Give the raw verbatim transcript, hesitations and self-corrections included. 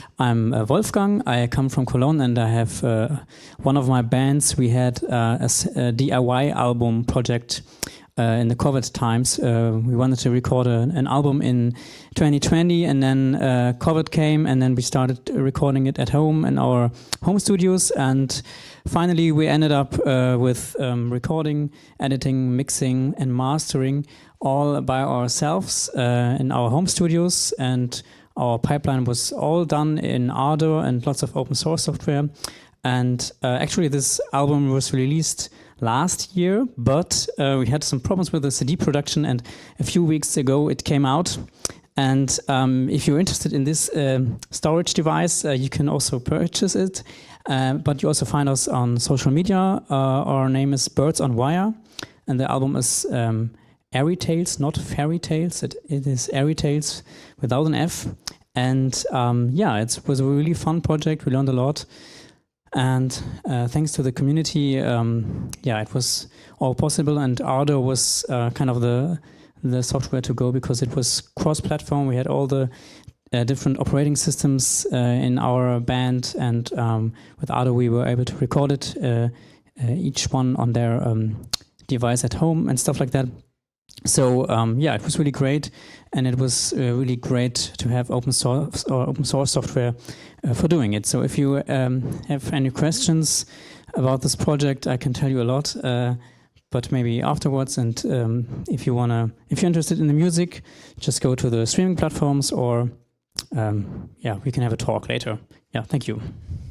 I'm uh, Wolfgang. I come from Cologne, and I have uh, one of my bands. We had uh, a, s- a D I Y album project uh, in the COVID times. Uh, we wanted to record a, an album in twenty twenty, and then uh, COVID came, and then we started recording it at home in our home studios. And finally, we ended up uh, with um, recording, editing, mixing, and mastering all by ourselves uh, in our home studios. And our pipeline was all done in Ardour and lots of open source software. And uh, actually, this album was released last year, but uh, we had some problems with the C D production, and a few weeks ago it came out. And um, if you're interested in this um storage device, uh, you can also purchase it. Uh, but you also find us on social media. Uh, our name is Birds on Wire, and the album is um, Airy Tales, not Fairy Tales. It, it is Airy Tales without an F. And um, yeah, it was a really fun project. We learned a lot. And uh, thanks to the community, um, yeah, it was all possible. And Ardour was uh, kind of the the software to go, because it was cross-platform. We had all the uh, different operating systems uh, in our band, and um, with Ardour we were able to record it, uh, uh, each one on their um, device at home and stuff like that. So um, yeah, it was really great, and it was uh, really great to have open source or open source software uh, for doing it. So if you um, have any questions about this project, I can tell you a lot, uh, but maybe afterwards. And um, if you wanna, if you're interested in the music, just go to the streaming platforms, or um, yeah, we can have a talk later. Yeah, thank you.